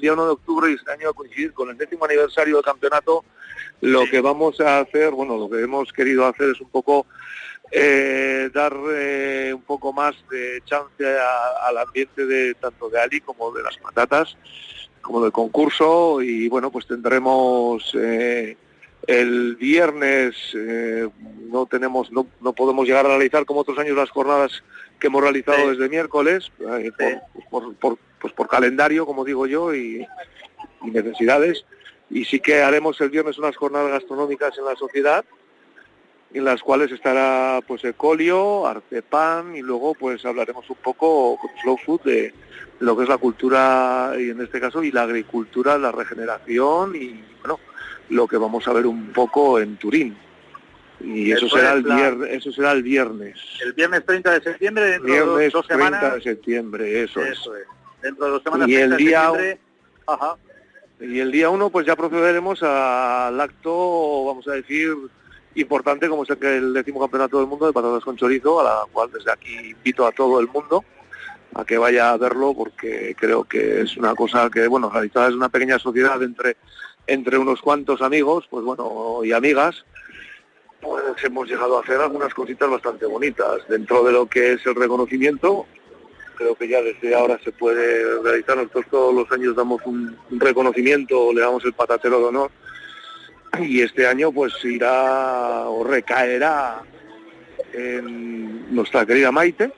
día 1 de octubre y este año a coincidir con el 10º aniversario del campeonato, lo que vamos a hacer, lo que hemos querido hacer es un poco dar un poco más de chance al ambiente de tanto de Ali como de las patatas, como del concurso, y bueno, pues tendremos el viernes, no podemos llegar a realizar como otros años las jornadas que hemos realizado desde miércoles, por calendario, como digo yo, y necesidades, y sí que haremos el viernes unas jornadas gastronómicas en la sociedad, en las cuales estará pues Ecolio, Artepan, y luego pues hablaremos un poco con Slow Food de lo que es la cultura, y en este caso, y la agricultura, la regeneración, y bueno, lo que vamos a ver un poco en Turín. Y eso será el viernes. El viernes 30 de septiembre, dentro de dos semanas. 30 de septiembre, eso es. Dentro de 2 semanas, y el día, de septiembre. Ajá. Y el día 1 pues ya procederemos al acto, vamos a decir, importante, como es el 10º campeonato del mundo de patatas con chorizo, a la cual desde aquí invito a todo el mundo a que vaya a verlo, porque creo que es una cosa que, realizada es una pequeña sociedad entre unos cuantos amigos, y amigas, pues hemos llegado a hacer algunas cositas bastante bonitas dentro de lo que es el reconocimiento. Creo que ya desde ahora se puede realizar. Nosotros todos los años damos un reconocimiento, le damos el patatero de honor, y este año pues irá o recaerá en nuestra querida Maite,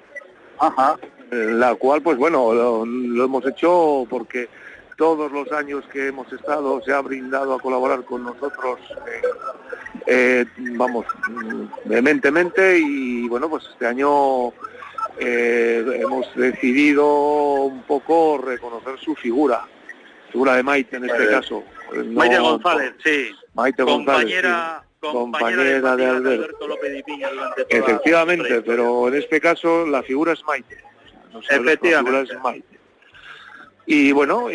la cual pues lo hemos hecho porque todos los años que hemos estado se ha brindado a colaborar con nosotros vehementemente, y pues este año hemos decidido un poco reconocer su figura de Maite en este caso. Maite González, sí. Maite González, compañera de Alberto López y Piña durante toda efectivamente, pero en este caso la figura es Maite. Efectivamente. La figura es Maite. Y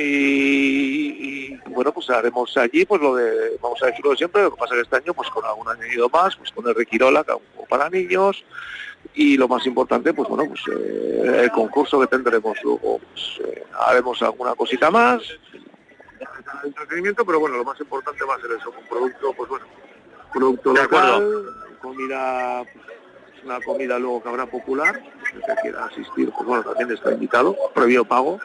pues haremos allí pues vamos a decirlo siempre, lo que pasa que este año pues con algún añadido más, pues con el Requirola, que es un juego para niños, y lo más importante el concurso que tendremos luego, haremos alguna cosita más de entretenimiento, pero lo más importante va a ser eso, un producto local, comida, una comida luego que habrá popular, el que quiera asistir también está invitado, previo pago.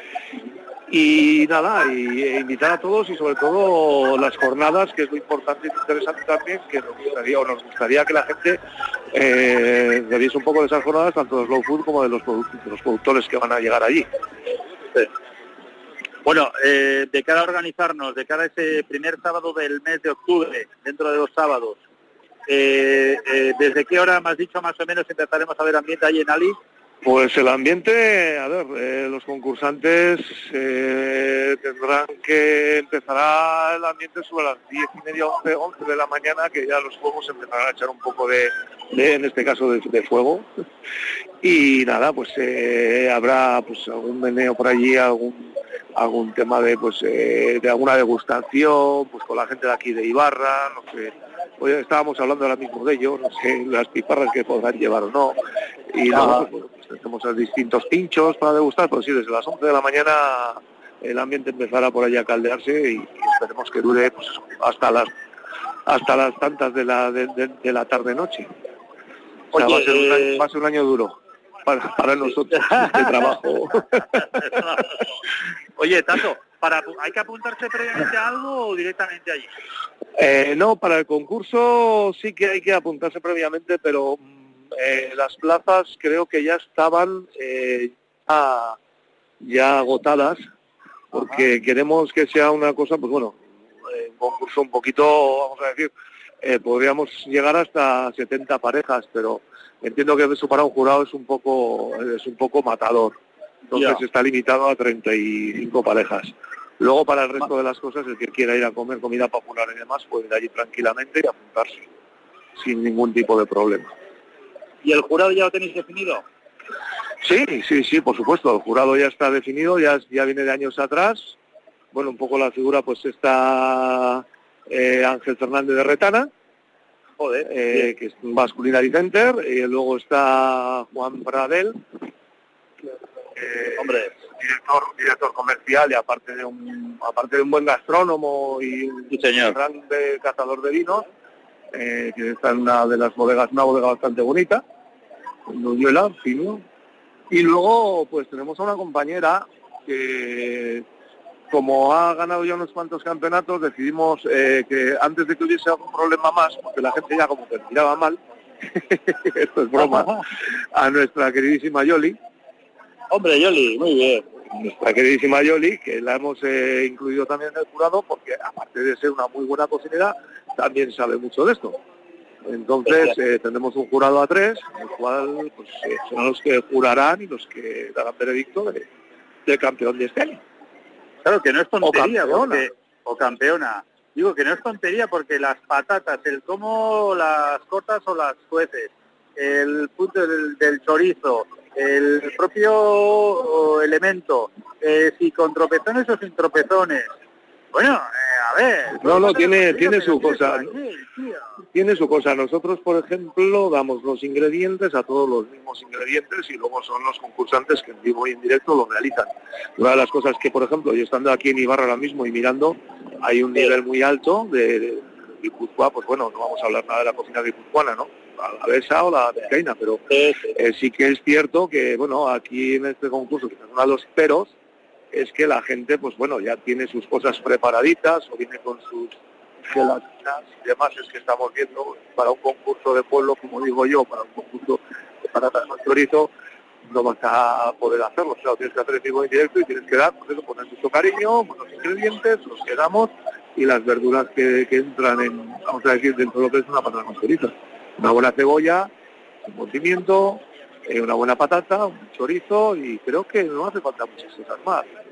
Y nada, y invitar a todos, y sobre todo las jornadas, que es lo importante y interesante también, que nos gustaría que la gente viese un poco de esas jornadas, tanto de Slow Food como de los productores que van a llegar allí. Sí. Bueno, de cara a organizarnos, de cara a ese primer sábado del mes de octubre, dentro de 2 sábados, ¿desde qué hora me has dicho más o menos empezaremos a ver ambiente ahí en Ali? Pues el ambiente, los concursantes tendrán que empezará el ambiente sobre las 10:30, 11 de la mañana, que ya los juegos empezarán a echar un poco de en este caso de fuego, y nada, pues habrá pues algún meneo por allí, algún tema de alguna degustación, pues con la gente de aquí de Ibarra, no sé. Hoy estábamos hablando ahora mismo de ello, no sé, las piparras que podrán llevar o no, y luego pues tenemos los distintos pinchos para degustar, pues sí, desde las 11 de la mañana el ambiente empezará por allí a caldearse, y esperemos que dure pues hasta las tantas de la tarde-noche. O sea, va a ser un año duro para nosotros de trabajo. Oye, Tato, ¿hay que apuntarse previamente a algo o directamente allí? No, para el concurso sí que hay que apuntarse previamente, pero las plazas creo que ya estaban ya agotadas, porque queremos que sea una cosa, un concurso un poquito, vamos a decir, podríamos llegar hasta 70 parejas, pero entiendo que eso para un jurado es un poco matador. Entonces está limitado a 35 parejas. Luego para el resto de las cosas, el que quiera ir a comer comida popular y demás puede ir allí tranquilamente y apuntarse sin ningún tipo de problema. ¿Y el jurado ya lo tenéis definido? Sí, por supuesto, el jurado ya está definido, ya viene de años atrás. Bueno, un poco la figura pues está Ángel Fernández de Retana, que es un Vasculinary Center, y luego está Juan Pradel, director comercial y aparte de un buen gastrónomo y un gran cazador de vinos, que está en una de las bodegas, una bodega bastante bonita, en Loyola, Pino. Y luego pues tenemos a una compañera que, como ha ganado ya unos cuantos campeonatos, decidimos que antes de que hubiese algún problema más, porque la gente ya como que miraba mal, esto es broma, a nuestra queridísima Yoli. Hombre, Yoli, muy bien. Nuestra queridísima Yoli, que la hemos incluido también en el jurado, porque aparte de ser una muy buena cocinera, también sabe mucho de esto. Entonces tendremos un jurado a 3, el cual pues, son los que jurarán y los que darán veredicto del campeón de este año. Claro que no es tontería, o campeona. Digo que no es tontería porque las patatas, el cómo las cortas o las cueces, el punto del chorizo, el propio elemento, si con tropezones o sin tropezones. Bueno, a ver. No, tiene su cosa. Tiene su cosa. Nosotros, por ejemplo, damos los ingredientes, a todos los mismos ingredientes, y luego son los concursantes que en vivo y en directo lo realizan. Una de las cosas que, por ejemplo, yo estando aquí en Ibarra ahora mismo y mirando, hay un nivel muy alto de Guipúzcoa, pues bueno, no vamos a hablar nada de la cocina guipuzcoana, ¿no? La alavesa o la vizcaína, pero sí que es cierto que, bueno, aquí en este concurso, quizás uno de los peros, es que la gente, pues bueno, ya tiene sus cosas preparaditas, o viene con sus gelatinas y demás. Es que estamos viendo, para un concurso de pueblo, como digo yo, para un concurso de patatas con chorizo, no vas a poder hacerlo. O sea, tienes que hacer el vivo en directo y tienes que dar, pues eso, poner mucho cariño, buenos ingredientes, los que damos, y las verduras que entran en, vamos a decir, dentro de lo que es una patata con chorizo. Una buena cebolla, un buen pimiento, una buena patata, un chorizo, y creo que no hace falta muchas cosas más.